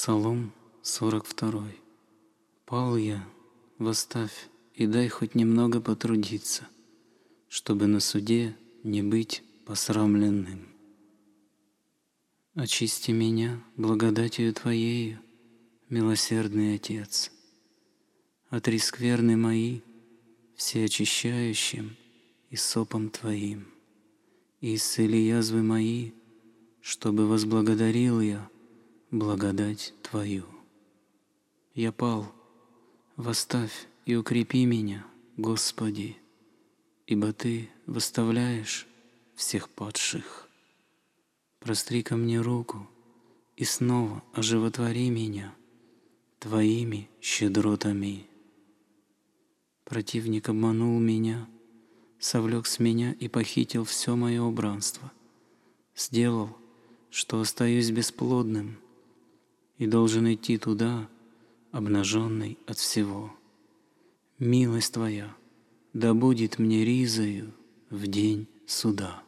Псалом 42. Пал я, восставь и дай хоть немного потрудиться, чтобы на суде не быть посрамленным. Очисти меня благодатью Твоею, милосердный Отец. Отри скверны мои всеочищающим исопом Твоим, и исцели язвы мои, чтобы возблагодарил я благодать Твою. Я пал, восставь и укрепи меня, Господи, ибо Ты восставляешь всех падших. Простри ко мне руку и снова оживотвори меня Твоими щедротами. Противник обманул меня, совлек с меня и похитил все мое убранство, сделал, что остаюсь бесплодным и должен идти туда, обнаженный от всего. Милость Твоя да будет мне ризою в день суда.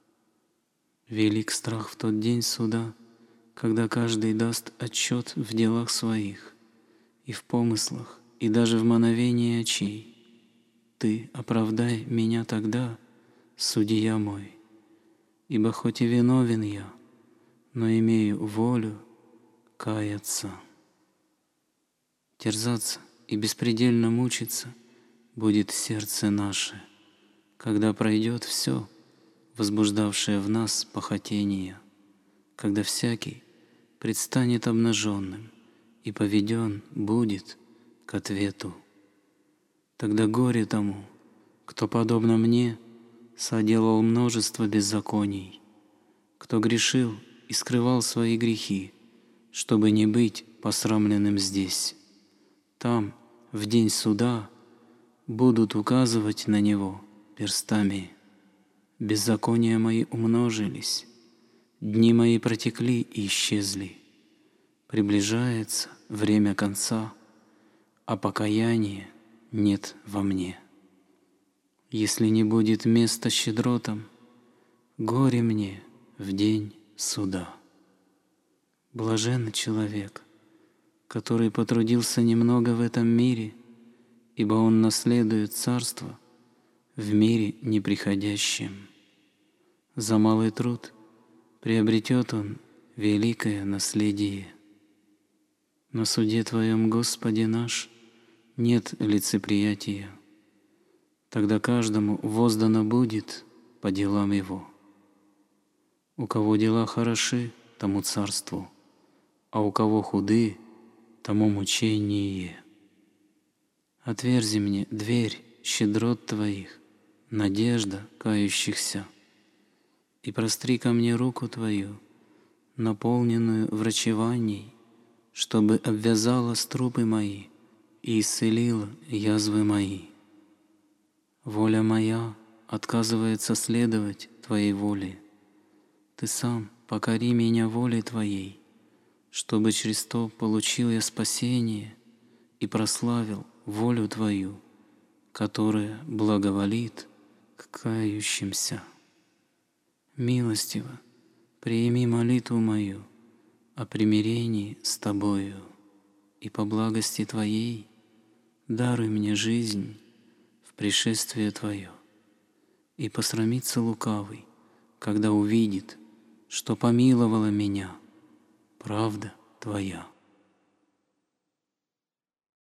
Велик страх в тот день суда, когда каждый даст отчет в делах своих, и в помыслах, и даже в мановении очей. Ты оправдай меня тогда, судья мой, ибо хоть и виновен я, но имею волю каяться. Терзаться и беспредельно мучиться будет сердце наше, когда пройдет все, возбуждавшее в нас похотение, когда всякий предстанет обнаженным и поведен будет к ответу. Тогда горе тому, кто, подобно мне, соделал множество беззаконий, кто грешил и скрывал свои грехи, чтобы не быть посрамленным здесь. Там, в день суда, будут указывать на него перстами. Беззакония мои умножились, дни мои протекли и исчезли. Приближается время конца, а покаяния нет во мне. Если не будет места щедротам, горе мне в день суда. Блажен человек, который потрудился немного в этом мире, ибо он наследует царство в мире неприходящем. За малый труд приобретет он великое наследие. На суде Твоем, Господи наш, нет лицеприятия. Тогда каждому воздано будет по делам его. У кого дела хороши, тому царству, а у кого худы, тому мучение. Отверзи мне дверь щедрот Твоих, надежда кающихся, и простри ко мне руку Твою, наполненную врачеваний, чтобы обвязала струпы мои и исцелила язвы мои. Воля моя отказывается следовать Твоей воле. Ты сам покори меня волей Твоей, чтобы через то получил я спасение и прославил волю Твою, которая благоволит к кающимся. Милостиво прими молитву мою о примирении с Тобою, и по благости Твоей даруй мне жизнь в пришествие Твое, и посрамится лукавый, когда увидит, что помиловала меня правда Твоя.